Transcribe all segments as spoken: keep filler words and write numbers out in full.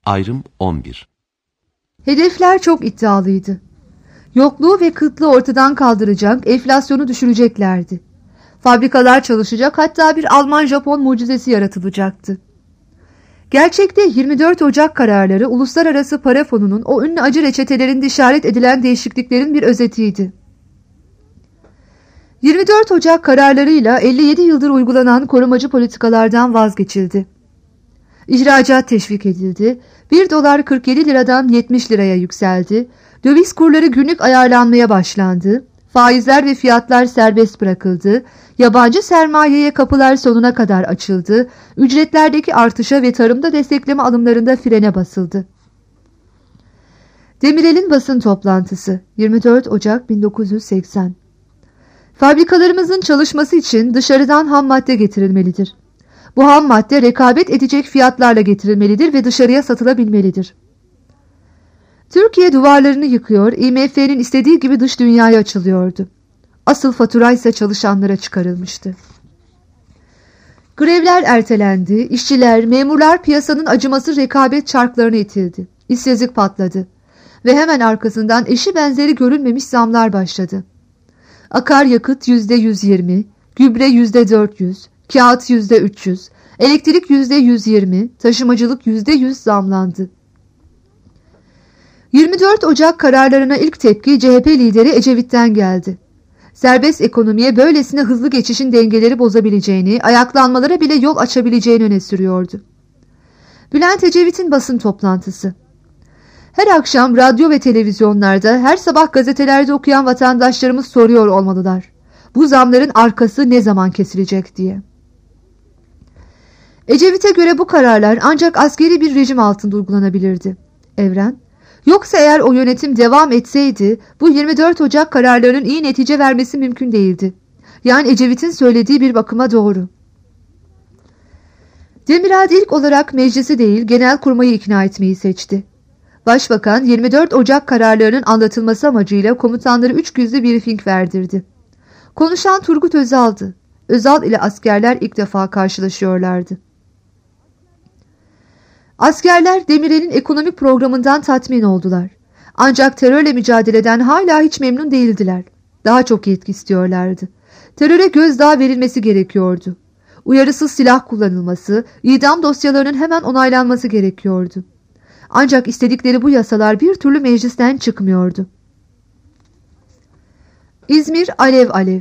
Ayrım on bir. Hedefler çok iddialıydı. Yokluğu ve kıtlığı ortadan kaldıracak, enflasyonu düşüreceklerdi. Fabrikalar çalışacak, hatta bir Alman-Japon mucizesi yaratılacaktı. Gerçekte yirmi dört Ocak kararları Uluslararası Para Fonu'nun o ünlü acı reçetelerinde işaret edilen değişikliklerin bir özetiydi. yirmi dört Ocak kararlarıyla elli yedi yıldır uygulanan korumacı politikalardan vazgeçildi. İhracat teşvik edildi, bir dolar kırk yedi liradan yetmiş liraya yükseldi, döviz kurları günlük ayarlanmaya başlandı, faizler ve fiyatlar serbest bırakıldı, yabancı sermayeye kapılar sonuna kadar açıldı, ücretlerdeki artışa ve tarımda destekleme alımlarında frene basıldı. Demirel'in basın toplantısı yirmi dört Ocak bin dokuz yüz seksen. Fabrikalarımızın çalışması için dışarıdan ham madde getirilmelidir. Bu ham madde rekabet edecek fiyatlarla getirilmelidir ve dışarıya satılabilmelidir. Türkiye duvarlarını yıkıyor, I M F'nin istediği gibi dış dünyaya açılıyordu. Asıl fatura ise çalışanlara çıkarılmıştı. Grevler ertelendi, işçiler, memurlar piyasanın acımasız rekabet çarklarına itildi. İşsizlik patladı ve hemen arkasından eşi benzeri görülmemiş zamlar başladı. Akaryakıt yüzde yüz yirmi, gübre yüzde dört yüz, kağıt yüzde üç yüz, elektrik yüzde yüz yirmi, taşımacılık yüzde yüz zamlandı. yirmi dört Ocak kararlarına ilk tepki C H P lideri Ecevit'ten geldi. Serbest ekonomiye böylesine hızlı geçişin dengeleri bozabileceğini, ayaklanmalara bile yol açabileceğini öne sürüyordu. Bülent Ecevit'in basın toplantısı. Her akşam radyo ve televizyonlarda, her sabah gazetelerde okuyan vatandaşlarımız soruyor olmalılar. Bu zamların arkası ne zaman kesilecek diye. Ecevit'e göre bu kararlar ancak askeri bir rejim altında uygulanabilirdi. Evren, yoksa eğer o yönetim devam etseydi bu yirmi dört Ocak kararlarının iyi netice vermesi mümkün değildi. Yani Ecevit'in söylediği bir bakıma doğru. Demirel ilk olarak meclisi değil Genelkurmay'ı ikna etmeyi seçti. Başbakan yirmi dört Ocak kararlarının anlatılması amacıyla komutanları üç yüzlü briefing verdirdi. Konuşan Turgut Özal'dı. Özal ile askerler ilk defa karşılaşıyorlardı. Askerler Demirel'in ekonomik programından tatmin oldular. Ancak terörle mücadeleden hala hiç memnun değildiler. Daha çok yetki istiyorlardı. Teröre gözdağı verilmesi gerekiyordu. Uyarısız silah kullanılması, idam dosyalarının hemen onaylanması gerekiyordu. Ancak istedikleri bu yasalar bir türlü meclisten çıkmıyordu. İzmir alev alev.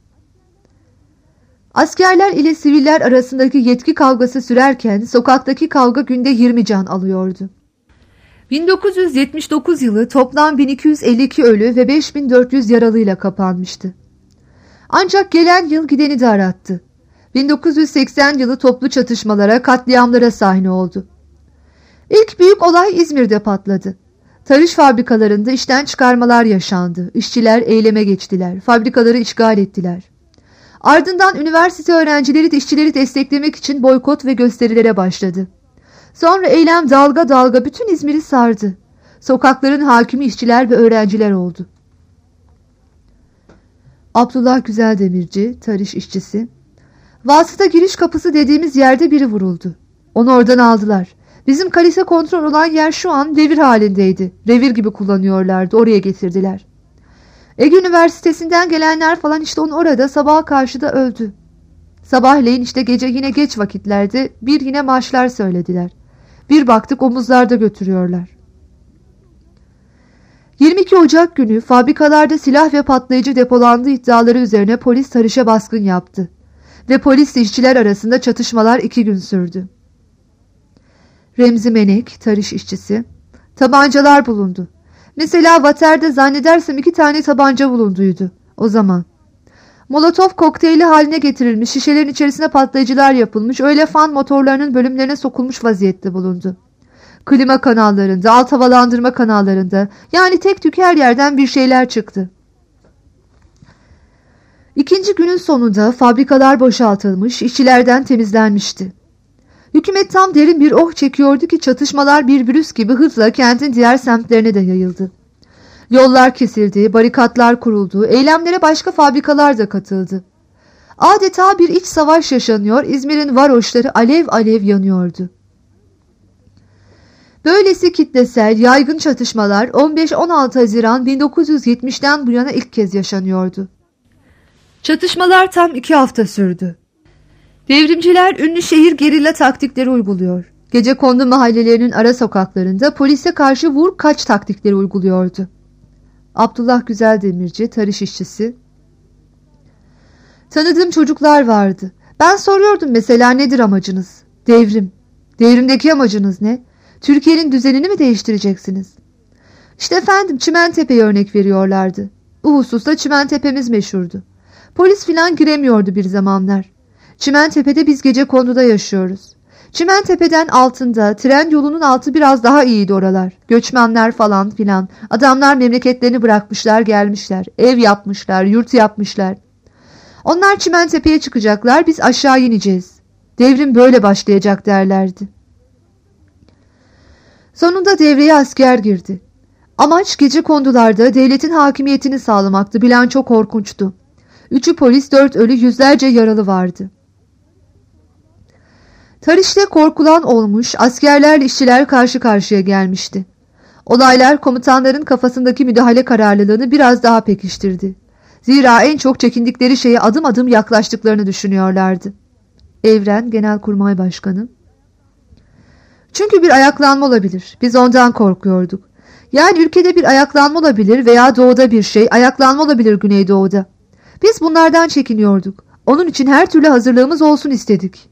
Askerler ile siviller arasındaki yetki kavgası sürerken sokaktaki kavga günde yirmi can alıyordu. bin dokuz yüz yetmiş dokuz yılı toplam bin iki yüz elli iki ölü ve beş bin dört yüz yaralıyla kapanmıştı. Ancak gelen yıl gideni de arattı. bin dokuz yüz seksen yılı toplu çatışmalara, katliamlara sahne oldu. İlk büyük olay İzmir'de patladı. Tarış fabrikalarında işten çıkarmalar yaşandı. İşçiler eyleme geçtiler. Fabrikaları işgal ettiler. Ardından üniversite öğrencileri de işçileri desteklemek için boykot ve gösterilere başladı. Sonra eylem dalga dalga bütün İzmir'i sardı. Sokakların hakimi işçiler ve öğrenciler oldu. Abdullah Güzeldemirci, tarış işçisi. Vasıta giriş kapısı dediğimiz yerde biri vuruldu. Onu oradan aldılar. Bizim kalite kontrol olan yer şu an revir halindeydi. Revir gibi kullanıyorlardı. Oraya getirdiler. Ege Üniversitesi'nden gelenler falan işte onu orada sabaha karşı da öldü. Sabahleyin işte gece yine geç vakitlerde bir yine marşlar söylediler. Bir baktık omuzlarda götürüyorlar. yirmi iki Ocak günü fabrikalarda silah ve patlayıcı depolandığı iddiaları üzerine polis tarışa baskın yaptı. Ve polisle işçiler arasında çatışmalar iki gün sürdü. Remzi Menek, tarış işçisi. Tabancalar bulundu. Mesela Vater'de zannedersem iki tane tabanca bulunduydu o zaman. Molotov kokteyli haline getirilmiş, şişelerin içerisine patlayıcılar yapılmış, öyle fan motorlarının bölümlerine sokulmuş vaziyette bulundu. Klima kanallarında, alt havalandırma kanallarında, yani tek tük her yerden bir şeyler çıktı. İkinci günün sonunda fabrikalar boşaltılmış, işçilerden temizlenmişti. Hükümet tam derin bir oh çekiyordu ki çatışmalar bir virüs gibi hızla kentin diğer semtlerine de yayıldı. Yollar kesildi, barikatlar kuruldu, eylemlere başka fabrikalar da katıldı. Adeta bir iç savaş yaşanıyor, İzmir'in varoşları alev alev yanıyordu. Böylesi kitlesel, yaygın çatışmalar on beş on altı Haziran bin dokuz yüz yetmişten bu yana ilk kez yaşanıyordu. Çatışmalar tam iki hafta sürdü. Devrimciler ünlü şehir gerilla taktikleri uyguluyor. Gecekondu mahallelerinin ara sokaklarında polise karşı vur kaç taktikleri uyguluyordu. Abdullah Güzeldemirci, tarış işçisi. Tanıdığım çocuklar vardı. Ben soruyordum mesela, nedir amacınız? Devrim. Devrimdeki amacınız ne? Türkiye'nin düzenini mi değiştireceksiniz? İşte efendim, Çimentepe'ye örnek veriyorlardı. Bu hususta Çimentepe'miz meşhurdu. Polis filan giremiyordu bir zamanlar. Çimentepe'de biz gecekonduda yaşıyoruz. Çimentepe'den altında, tren yolunun altı biraz daha iyiydi oralar. Göçmenler falan filan. Adamlar memleketlerini bırakmışlar, gelmişler. Ev yapmışlar, yurt yapmışlar. Onlar Çimentepe'ye çıkacaklar, biz aşağı ineceğiz. Devrim böyle başlayacak derlerdi. Sonunda devreye asker girdi. Amaç gecekondularda devletin hakimiyetini sağlamaktı. Bilanço korkunçtu. Üçü polis, dört ölü, yüzlerce yaralı vardı. Tarış'ta korkulan olmuş, askerlerle işçiler karşı karşıya gelmişti. Olaylar komutanların kafasındaki müdahale kararlılığını biraz daha pekiştirdi. Zira en çok çekindikleri şeye adım adım yaklaştıklarını düşünüyorlardı. Evren, Genelkurmay Başkanı. Çünkü bir ayaklanma olabilir. Biz ondan korkuyorduk. Yani ülkede bir ayaklanma olabilir veya doğuda bir şey, ayaklanma olabilir Güneydoğu'da. Biz bunlardan çekiniyorduk. Onun için her türlü hazırlığımız olsun istedik.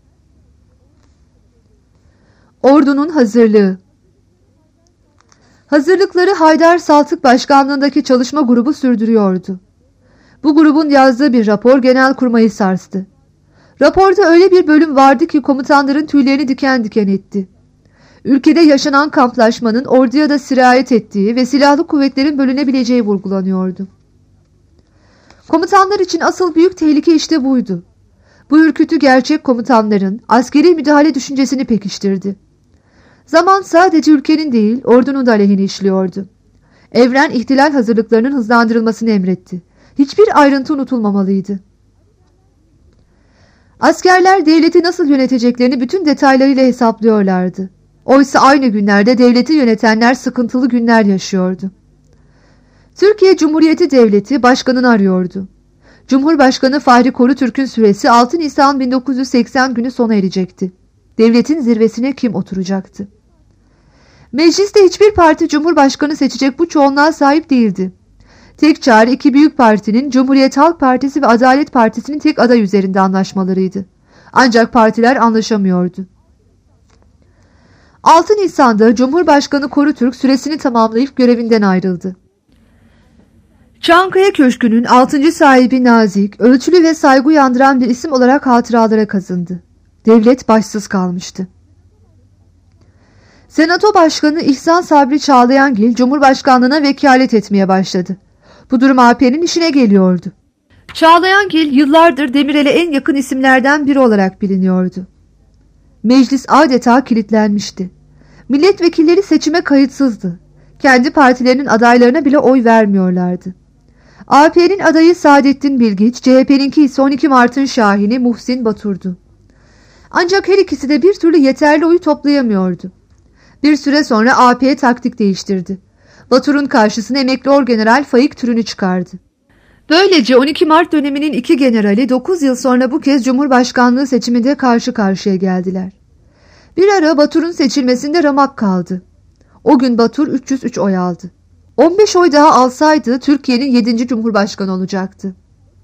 Ordunun hazırlığı. Hazırlıkları Haydar Saltık başkanlığındaki çalışma grubu sürdürüyordu. Bu grubun yazdığı bir rapor Genelkurmay'ı sarstı. Raporda öyle bir bölüm vardı ki komutanların tüylerini diken diken etti. Ülkede yaşanan kamplaşmanın orduya da sirayet ettiği ve silahlı kuvvetlerin bölünebileceği vurgulanıyordu. Komutanlar için asıl büyük tehlike işte buydu. Bu ürkütü gerçek komutanların askeri müdahale düşüncesini pekiştirdi. Zaman sadece ülkenin değil, ordunun da aleyhine işliyordu. Evren ihtilal hazırlıklarının hızlandırılmasını emretti. Hiçbir ayrıntı unutulmamalıydı. Askerler devleti nasıl yöneteceklerini bütün detaylarıyla hesaplıyorlardı. Oysa aynı günlerde devleti yönetenler sıkıntılı günler yaşıyordu. Türkiye Cumhuriyeti Devleti başkanını arıyordu. Cumhurbaşkanı Fahri Korutürk'ün süresi altı Nisan bin dokuz yüz seksen günü sona erecekti. Devletin zirvesine kim oturacaktı? Mecliste hiçbir parti Cumhurbaşkanı seçecek bu çoğunluğa sahip değildi. Tek çare iki büyük partinin, Cumhuriyet Halk Partisi ve Adalet Partisi'nin tek aday üzerinde anlaşmalarıydı. Ancak partiler anlaşamıyordu. altı Nisan'da Cumhurbaşkanı Korutürk süresini tamamlayıp görevinden ayrıldı. Çankaya Köşkü'nün altıncı sahibi nazik, ölçülü ve saygı uyandıran bir isim olarak hatıralara kazındı. Devlet başsız kalmıştı. Senato Başkanı İhsan Sabri Çağlayangil Cumhurbaşkanlığına vekalet etmeye başladı. Bu durum A P'nin işine geliyordu. Çağlayangil yıllardır Demirel'e en yakın isimlerden biri olarak biliniyordu. Meclis adeta kilitlenmişti. Milletvekilleri seçime kayıtsızdı. Kendi partilerinin adaylarına bile oy vermiyorlardı. A P'nin adayı Saadettin Bilgiç, C H P'ninki ise on iki Mart'ın şahini Muhsin Batur'du. Ancak her ikisi de bir türlü yeterli oyu toplayamıyordu. Bir süre sonra A P taktik değiştirdi. Batur'un karşısına emekli orgeneral Faik Türün'ü çıkardı. Böylece on iki Mart döneminin iki generali dokuz yıl sonra bu kez Cumhurbaşkanlığı seçiminde karşı karşıya geldiler. Bir ara Batur'un seçilmesinde ramak kaldı. O gün Batur üç yüz üç oy aldı. on beş oy daha alsaydı Türkiye'nin yedinci Cumhurbaşkanı olacaktı.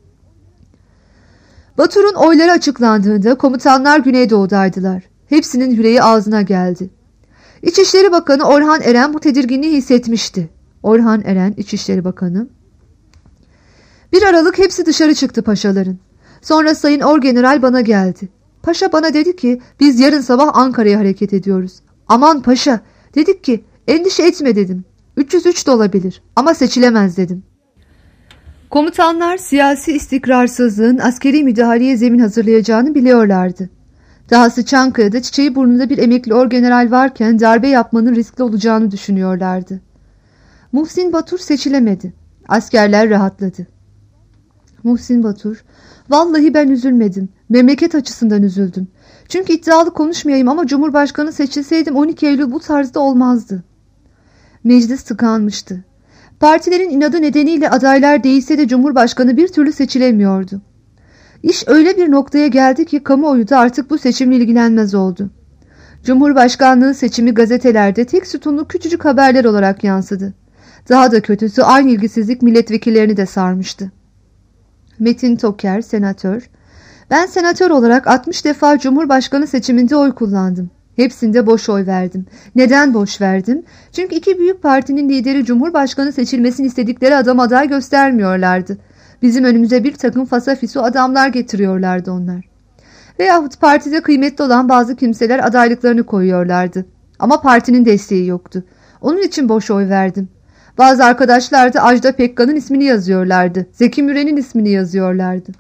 Batur'un oyları açıklandığında komutanlar Güneydoğu'daydılar. Hepsinin yüreği ağzına geldi. İçişleri Bakanı Orhan Eren bu tedirginliği hissetmişti. Orhan Eren, İçişleri Bakanı. Bir aralık hepsi dışarı çıktı paşaların. Sonra Sayın Orgeneral bana geldi. Paşa bana dedi ki biz yarın sabah Ankara'ya hareket ediyoruz. Aman paşa, dedik ki endişe etme dedim. üç yüz üç de olabilir ama seçilemez dedim. Komutanlar siyasi istikrarsızlığın askeri müdahaleye zemin hazırlayacağını biliyorlardı. Dahası Çankaya'da çiçeği burnunda bir emekli orgeneral varken darbe yapmanın riskli olacağını düşünüyorlardı. Muhsin Batur seçilemedi. Askerler rahatladı. Muhsin Batur, vallahi ben üzülmedim. Memleket açısından üzüldüm. Çünkü iddialı konuşmayayım ama Cumhurbaşkanı seçilseydim on iki Eylül bu tarzda olmazdı. Meclis tıkanmıştı. Partilerin inadı nedeniyle adaylar değilse de Cumhurbaşkanı bir türlü seçilemiyordu. İş öyle bir noktaya geldi ki kamuoyu da artık bu seçimle ilgilenmez oldu. Cumhurbaşkanlığı seçimi gazetelerde tek sütunlu küçücük haberler olarak yansıdı. Daha da kötüsü aynı ilgisizlik milletvekillerini de sarmıştı. Metin Toker, senatör. Ben senatör olarak altmış defa Cumhurbaşkanı seçiminde oy kullandım. Hepsinde boş oy verdim. Neden boş verdim? Çünkü iki büyük partinin lideri Cumhurbaşkanı seçilmesini istedikleri adam aday göstermiyorlardı. Bizim önümüze bir takım fasafiso adamlar getiriyorlardı onlar. Veyahut partide kıymetli olan bazı kimseler adaylıklarını koyuyorlardı. Ama partinin desteği yoktu. Onun için boş oy verdim. Bazı arkadaşlar da Ajda Pekkan'ın ismini yazıyorlardı. Zeki Müren'in ismini yazıyorlardı.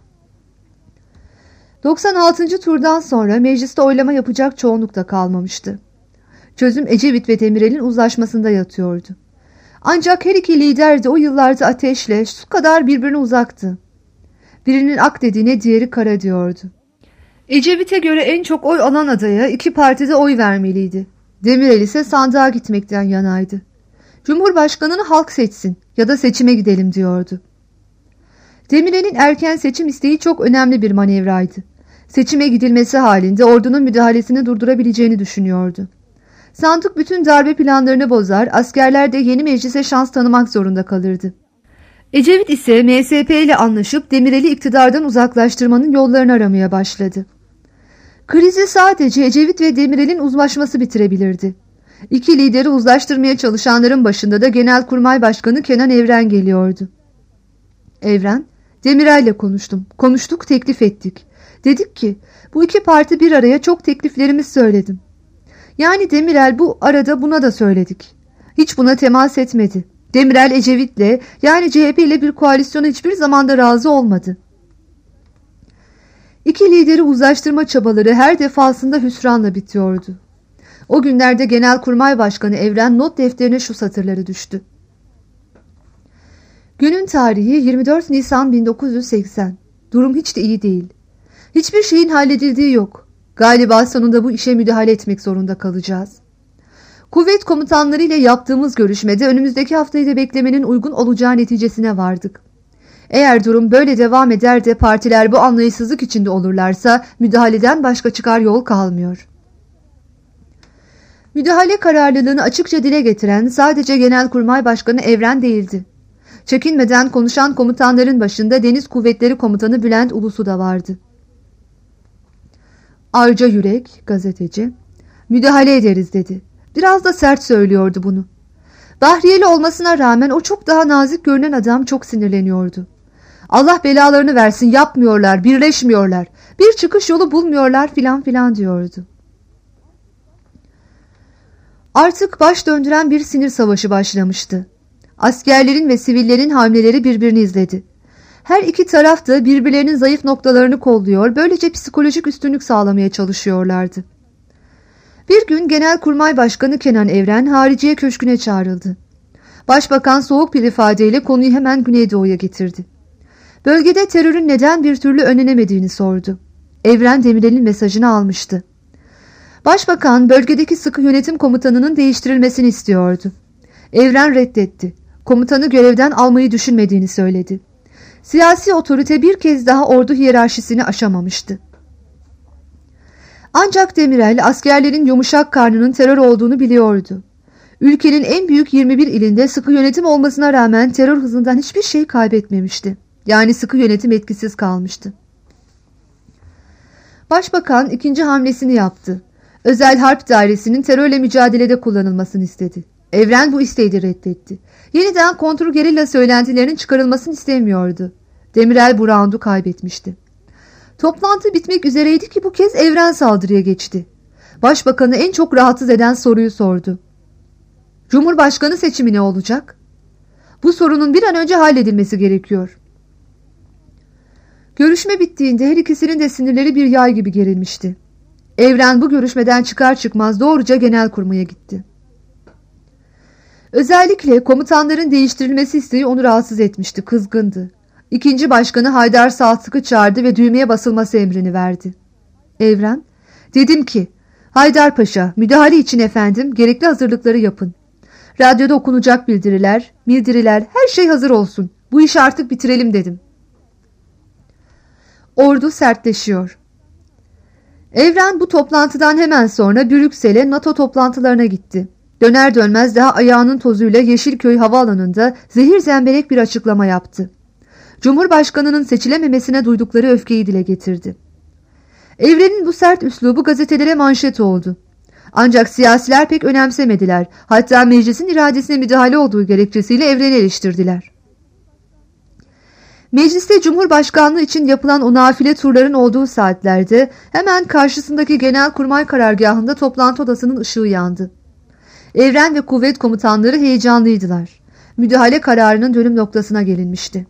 doksan altıncı turdan sonra mecliste oylama yapacak çoğunluk da kalmamıştı. Çözüm Ecevit ve Demirel'in uzlaşmasında yatıyordu. Ancak her iki lider de o yıllarda ateşle su kadar birbirine uzaktı. Birinin ak dediğine diğeri kara diyordu. Ecevit'e göre en çok oy alan adaya iki partide oy vermeliydi. Demirel ise sandığa gitmekten yanaydı. Cumhurbaşkanını halk seçsin ya da seçime gidelim diyordu. Demirel'in erken seçim isteği çok önemli bir manevraydı. Seçime gidilmesi halinde ordunun müdahalesini durdurabileceğini düşünüyordu. Sandık bütün darbe planlarını bozar, askerler de yeni meclise şans tanımak zorunda kalırdı. Ecevit ise M S P ile anlaşıp Demirel'i iktidardan uzaklaştırmanın yollarını aramaya başladı. Krizi sadece Ecevit ve Demirel'in uzlaşması bitirebilirdi. İki lideri uzlaştırmaya çalışanların başında da Genelkurmay Başkanı Kenan Evren geliyordu. Evren, Demirel'le konuştum. Konuştuk, teklif ettik. Dedik ki, bu iki parti bir araya çok tekliflerimiz söyledim. Yani Demirel bu arada buna da söyledik. Hiç buna temas etmedi. Demirel Ecevit'le yani C H P ile bir koalisyona hiçbir zamanda razı olmadı. İki lideri uzlaştırma çabaları her defasında hüsranla bitiyordu. O günlerde Genelkurmay Başkanı Evren not defterine şu satırları düştü. Günün tarihi yirmi dört Nisan bin dokuz yüz seksen. Durum hiç de iyi değil. Hiçbir şeyin halledildiği yok. Galiba sonunda bu işe müdahale etmek zorunda kalacağız. Kuvvet komutanları ile yaptığımız görüşmede önümüzdeki haftayı da beklemenin uygun olacağı neticesine vardık. Eğer durum böyle devam eder de partiler bu anlayışsızlık içinde olurlarsa müdahaleden başka çıkar yol kalmıyor. Müdahale kararlılığını açıkça dile getiren sadece Genelkurmay Başkanı Evren değildi. Çekinmeden konuşan komutanların başında Deniz Kuvvetleri Komutanı Bülent Ulusu da vardı. Arca Yürek, gazeteci, müdahale ederiz dedi. Biraz da sert söylüyordu bunu. Bahriyeli olmasına rağmen o çok daha nazik görünen adam çok sinirleniyordu. Allah belalarını versin, yapmıyorlar, birleşmiyorlar, bir çıkış yolu bulmuyorlar filan filan diyordu. Artık baş döndüren bir sinir savaşı başlamıştı. Askerlerin ve sivillerin hamleleri birbirini izledi. Her iki taraf da birbirlerinin zayıf noktalarını kolluyor, böylece psikolojik üstünlük sağlamaya çalışıyorlardı. Bir gün Genelkurmay Başkanı Kenan Evren Hariciye Köşkü'ne çağrıldı. Başbakan soğuk bir ifadeyle konuyu hemen Güneydoğu'ya getirdi. Bölgede terörün neden bir türlü önlenemediğini sordu. Evren Demirel'in mesajını almıştı. Başbakan bölgedeki sıkı yönetim komutanının değiştirilmesini istiyordu. Evren reddetti. Komutanı görevden almayı düşünmediğini söyledi. Siyasi otorite bir kez daha ordu hiyerarşisini aşamamıştı. Ancak Demirel askerlerin yumuşak karnının terör olduğunu biliyordu. Ülkenin en büyük yirmi bir ilinde sıkı yönetim olmasına rağmen terör hızından hiçbir şey kaybetmemişti. Yani sıkı yönetim etkisiz kalmıştı. Başbakan ikinci hamlesini yaptı. Özel Harp Dairesi'nin terörle mücadelede kullanılmasını istedi. Evren bu isteği de reddetti. Yeniden kontrgerilla söylentilerinin çıkarılmasını istemiyordu. Demirel bu roundu kaybetmişti. Toplantı bitmek üzereydi ki bu kez Evren saldırıya geçti. Başbakanı en çok rahatsız eden soruyu sordu. Cumhurbaşkanı seçimi ne olacak? Bu sorunun bir an önce halledilmesi gerekiyor. Görüşme bittiğinde her ikisinin de sinirleri bir yay gibi gerilmişti. Evren bu görüşmeden çıkar çıkmaz doğruca Genelkurmay'a gitti. Özellikle komutanların değiştirilmesi isteği onu rahatsız etmişti, kızgındı. İkinci başkanı Haydar Saltık'ı çağırdı ve düğmeye basılması emrini verdi. Evren, dedim ki, Haydar Paşa, müdahale için efendim gerekli hazırlıkları yapın. Radyoda okunacak bildiriler, bildiriler, her şey hazır olsun. Bu işi artık bitirelim dedim. Ordu sertleşiyor. Evren bu toplantıdan hemen sonra Brüksel'e NATO toplantılarına gitti. Döner dönmez daha ayağının tozuyla Yeşilköy Havaalanı'nda zehir zemberek bir açıklama yaptı. Cumhurbaşkanının seçilememesine duydukları öfkeyi dile getirdi. Evren'in bu sert üslubu gazetelere manşet oldu. Ancak siyasiler pek önemsemediler. Hatta meclisin iradesine müdahale olduğu gerekçesiyle Evren'i eleştirdiler. Mecliste Cumhurbaşkanlığı için yapılan o nafile turların olduğu saatlerde hemen karşısındaki Genelkurmay karargahında toplantı odasının ışığı yandı. Evren ve kuvvet komutanları heyecanlıydılar. Müdahale kararının dönüm noktasına gelinmişti.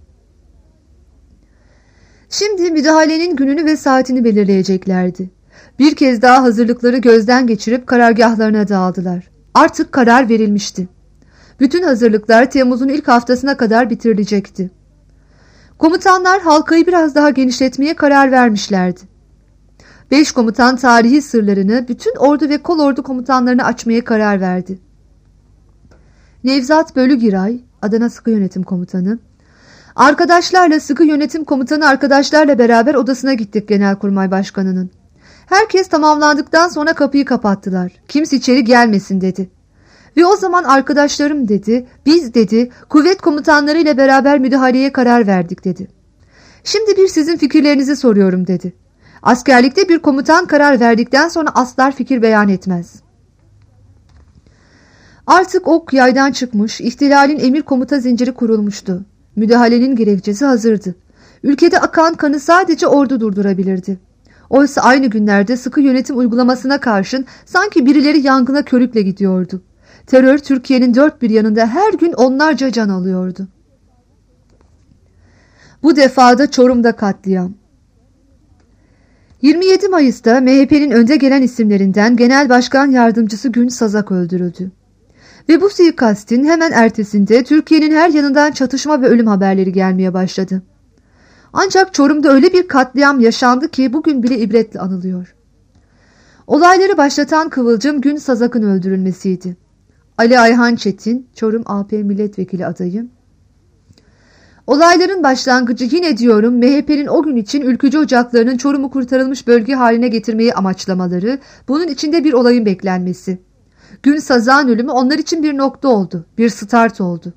Şimdi müdahalenin gününü ve saatini belirleyeceklerdi. Bir kez daha hazırlıkları gözden geçirip karargahlarına dağıldılar. Artık karar verilmişti. Bütün hazırlıklar Temmuz'un ilk haftasına kadar bitirilecekti. Komutanlar halkayı biraz daha genişletmeye karar vermişlerdi. Beş komutan tarihi sırlarını bütün ordu ve kolordu komutanlarına açmaya karar verdi. Nevzat Bölügiray, Adana Sıkı Yönetim Komutanı, arkadaşlarla Sıkı Yönetim Komutanı arkadaşlarla beraber odasına gittik Genelkurmay Başkanı'nın. Herkes tamamlandıktan sonra kapıyı kapattılar. Kimse içeri gelmesin dedi. Ve o zaman arkadaşlarım dedi, biz dedi, kuvvet komutanları ile beraber müdahaleye karar verdik dedi. Şimdi bir sizin fikirlerinizi soruyorum dedi. Askerlikte bir komutan karar verdikten sonra aslar fikir beyan etmez. Artık ok yaydan çıkmış, ihtilalin emir komuta zinciri kurulmuştu. Müdahalenin gerekçesi hazırdı. Ülkede akan kanı sadece ordu durdurabilirdi. Oysa aynı günlerde sıkı yönetim uygulamasına karşın sanki birileri yangına körükle gidiyordu. Terör Türkiye'nin dört bir yanında her gün onlarca can alıyordu. Bu defada Çorum'da katliam. yirmi yedi Mayıs'ta M H P'nin önde gelen isimlerinden Genel Başkan Yardımcısı Gün Sazak öldürüldü. Ve bu suikastin hemen ertesinde Türkiye'nin her yanından çatışma ve ölüm haberleri gelmeye başladı. Ancak Çorum'da öyle bir katliam yaşandı ki bugün bile ibretle anılıyor. Olayları başlatan kıvılcım Gün Sazak'ın öldürülmesiydi. Ali Ayhan Çetin, Çorum A P milletvekili adayı. Olayların başlangıcı yine diyorum M H P'nin o gün için ülkücü ocaklarının Çorum'u kurtarılmış bölge haline getirmeyi amaçlamaları, bunun içinde bir olayın beklenmesi. Gün Sazak'ın ölümü onlar için bir nokta oldu, bir start oldu.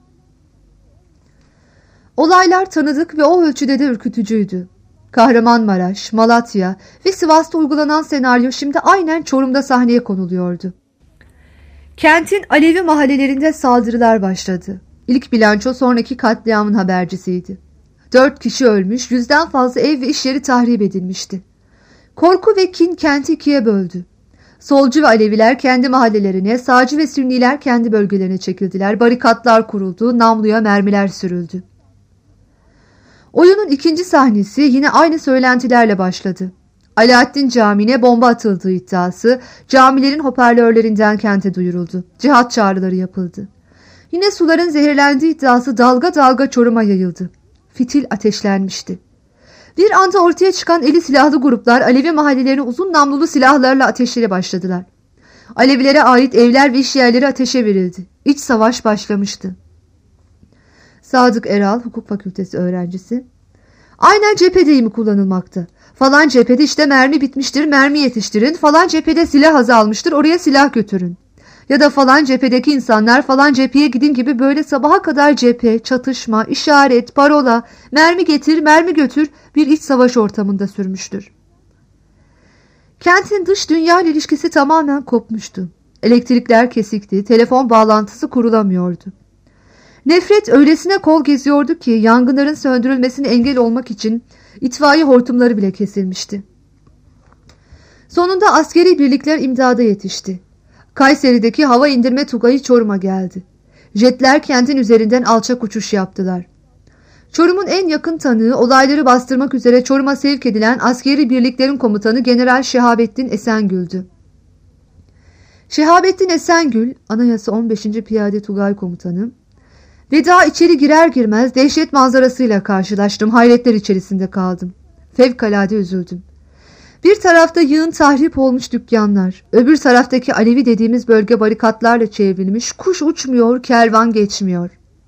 Olaylar tanıdık ve o ölçüde de ürkütücüydü. Kahramanmaraş, Malatya ve Sivas'ta uygulanan senaryo şimdi aynen Çorum'da sahneye konuluyordu. Kentin Alevi mahallelerinde saldırılar başladı. İlk bilanço sonraki katliamın habercisiydi. Dört kişi ölmüş, yüzden fazla ev ve iş yeri tahrip edilmişti. Korku ve kin kenti ikiye böldü. Solcu ve Aleviler kendi mahallelerine, sağcı ve Sünniler kendi bölgelerine çekildiler. Barikatlar kuruldu, namluya mermiler sürüldü. Oyunun ikinci sahnesi yine aynı söylentilerle başladı. Alaaddin Camii'ne bomba atıldığı iddiası camilerin hoparlörlerinden kente duyuruldu. Cihat çağrıları yapıldı. Yine suların zehirlendiği iddiası dalga dalga Çorum'a yayıldı. Fitil ateşlenmişti. Bir anda ortaya çıkan eli silahlı gruplar Alevi mahallelerine uzun namlulu silahlarla ateşlere başladılar. Alevilere ait evler ve iş yerleri ateşe verildi. İç savaş başlamıştı. Sadık Eral, hukuk fakültesi öğrencisi. Aynen cephe deyimi kullanılmakta. Falan cephede işte mermi bitmiştir, mermi yetiştirin. Falan cephede silah azalmıştır, oraya silah götürün. Ya da falan cephedeki insanlar falan cepheye gidin gibi böyle sabaha kadar cephe, çatışma, işaret, parola, mermi getir, mermi götür bir iç savaş ortamında sürmüştür. Kentin dış dünya ilişkisi tamamen kopmuştu. Elektrikler kesikti, telefon bağlantısı kurulamıyordu. Nefret öylesine kol geziyordu ki yangınların söndürülmesine engel olmak için itfaiye hortumları bile kesilmişti. Sonunda askeri birlikler imdada yetişti. Kayseri'deki hava indirme Tugayı Çorum'a geldi. Jetler kentin üzerinden alçak uçuş yaptılar. Çorum'un en yakın tanığı olayları bastırmak üzere Çorum'a sevk edilen askeri birliklerin komutanı General Şehabettin Esengül'dü. Şehabettin Esengül, Anayasa on beşinci Piyade Tugay Komutanı, Ve daha içeri girer girmez dehşet manzarasıyla karşılaştım. Hayretler içerisinde kaldım. Fevkalade üzüldüm. Bir tarafta yığın tahrip olmuş dükkanlar, öbür taraftaki Alevi dediğimiz bölge barikatlarla çevrilmiş, kuş uçmuyor, kervan geçmiyor.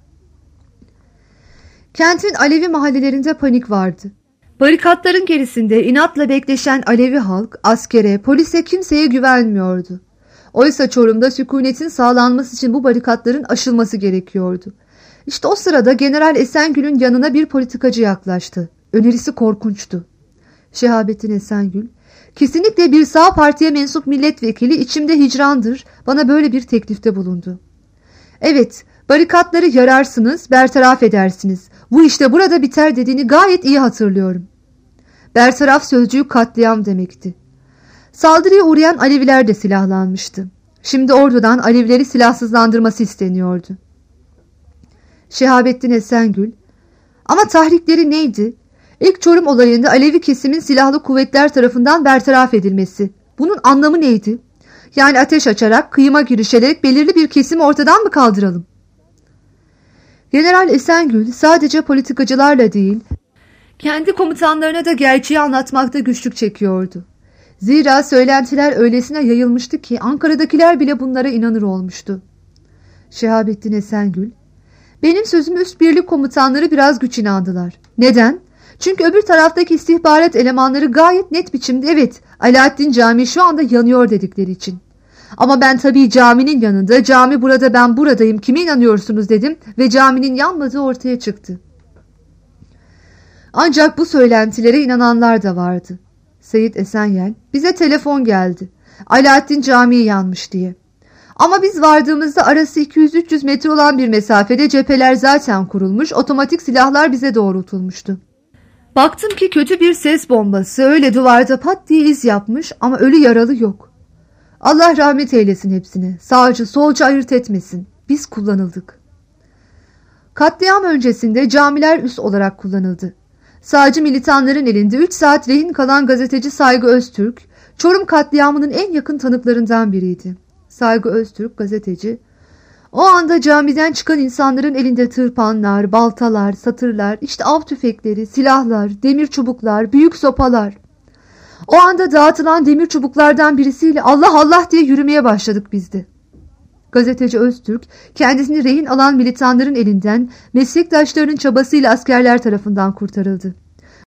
Kentin Alevi mahallelerinde panik vardı. Barikatların gerisinde inatla bekleşen Alevi halk, askere, polise, kimseye güvenmiyordu. Oysa Çorum'da sükunetin sağlanması için bu barikatların aşılması gerekiyordu. İşte o sırada General Esengül'ün yanına bir politikacı yaklaştı. Önerisi korkunçtu. Şehabettin Esengül, kesinlikle bir sağ partiye mensup milletvekili, içimde hicrandır, bana böyle bir teklifte bulundu. Evet, barikatları yararsınız, bertaraf edersiniz. Bu işte burada biter dediğini gayet iyi hatırlıyorum. Bertaraf sözcüğü katliam demekti. Saldırıya uğrayan Aleviler de silahlanmıştı. Şimdi ordudan Alevileri silahsızlandırması isteniyordu. Şehabettin Esengül, ama tahrikleri neydi? İlk Çorum olayında Alevi kesimin silahlı kuvvetler tarafından bertaraf edilmesi. Bunun anlamı neydi? Yani ateş açarak, kıyıma girişerek belirli bir kesimi ortadan mı kaldıralım? General Esengül sadece politikacılarla değil, kendi komutanlarına da gerçeği anlatmakta güçlük çekiyordu. Zira söylentiler öylesine yayılmıştı ki Ankara'dakiler bile bunlara inanır olmuştu. Şehabettin Esengül, benim sözümü üst birlik komutanları biraz güç inandılar. Neden? Çünkü öbür taraftaki istihbarat elemanları gayet net biçimde evet, Alaaddin Camii şu anda yanıyor dedikleri için. Ama ben tabii caminin yanında, cami burada, ben buradayım, kime inanıyorsunuz dedim ve caminin yanmadığı ortaya çıktı. Ancak bu söylentilere inananlar da vardı. Seyit Esenyel, bize telefon geldi. Alaaddin Camii yanmış diye. Ama biz vardığımızda arası iki yüz üç yüz metre olan bir mesafede cepheler zaten kurulmuş, otomatik silahlar bize doğrultulmuştu. Baktım ki kötü bir ses bombası öyle duvarda pat diye iz yapmış ama ölü yaralı yok. Allah rahmet eylesin hepsine, sağcı solcu ayırt etmesin, biz kullanıldık. Katliam öncesinde camiler üs olarak kullanıldı. Sağcı militanların elinde üç saat rehin kalan gazeteci Saygı Öztürk, Çorum katliamının en yakın tanıklarından biriydi. Saygı Öztürk gazeteci, o anda camiden çıkan insanların elinde tırpanlar, baltalar, satırlar, işte av tüfekleri, silahlar, demir çubuklar, büyük sopalar. O anda dağıtılan demir çubuklardan birisiyle Allah Allah diye yürümeye başladık biz de. Gazeteci Öztürk kendisini rehin alan militanların elinden meslektaşlarının çabasıyla askerler tarafından kurtarıldı.